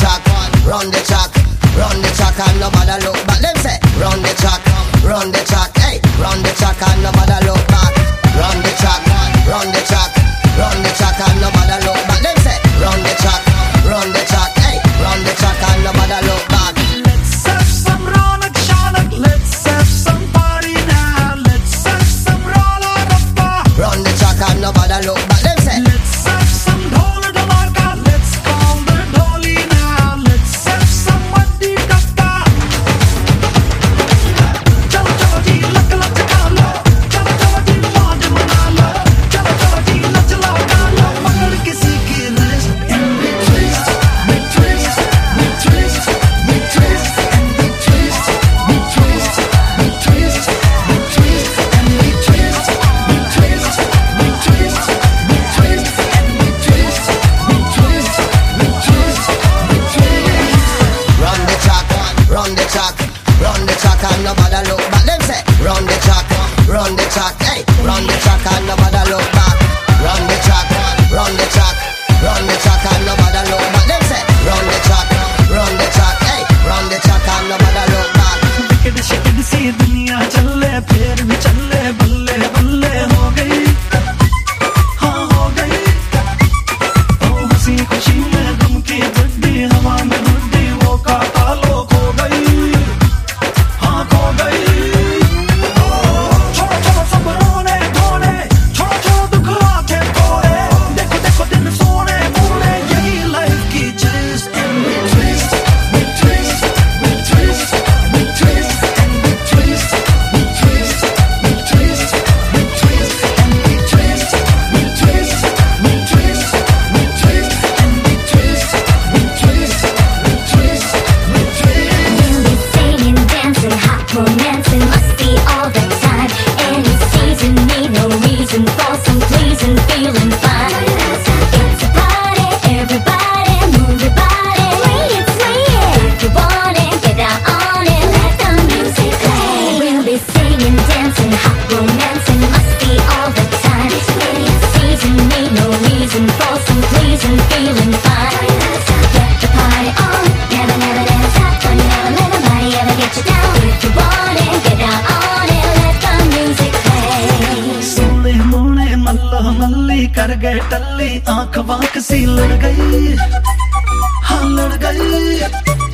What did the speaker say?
run the track, run the track and nobody look back. Them say, run the track, hey, run the track and nobody look back. Run the track, run the track, run the track and nobody look back. Them say, run the track, hey, run the track and nobody look back. Let's have some Ronak Shanak, let's have some party now. Let's have some Rola Rappa. Run the track and nobody look back. Them say, let's have some Dhol Dhamaka. Let's call the Dholi now. Let's have some Maddi Kappa. Chalo chalo ji lak lak ka lo. Chalo chalo ji mauj mana lo. Chalo chalo ji nach laka lo. Pakad kisi ki wrist and we twist, we twist, we twist, we twist and we twist, we twist, we twist, we twist and we twist, we twist, we twist, we twist and we twist, we twist, we twist, we twist. run the track, run the track, run the track and nobody look back. Them say, run the track, hey, run the track and nobody look back. Run the track, run the track, run the track and nobody look back. Them say, run the track, hey, run the track and nobody look back. Wicket शिकेट सी दुनिया चले फिर भी चले बल्ले बल्ले हो गई, हाँ हो गई। ओ हंसी खुशी में गम की गुड्डी हवा में गुड्डी वो काटा लो खो गई, हाँ खो गई। ओ छोड़ो छोड़ो सब रोने धोने, छोड़ो छोड़ो दुख आके कोरे। देखो देखो दिन सोने मोने, यही लाइफ की चीज। And we twist, we twist, we twist, we twist, and we twist, we twist, we twist, we twist, and we twist, we twist, we twist, we twist, and we twist, we twist, we twist, we twist. We'll be singing, dancing, hot romancing, must be all the time. Any season, need no reason for some pleasing, feeling fine. It's a party, everybody move your body. Swing it, if you want it, get down on it, let the music play. We'll be singing, dancing, hot romancing, must be all the time. Any season, need no reason for some pleasing, feeling fine. Get the party on, never never dance out when you never let nobody ever get you down. If you want it, get down on it, let the music play. सोले मोने मल्ला मल्ली कर गए टल्ली, आंख वांख सी लड़ गई, हाँ लड़ गई।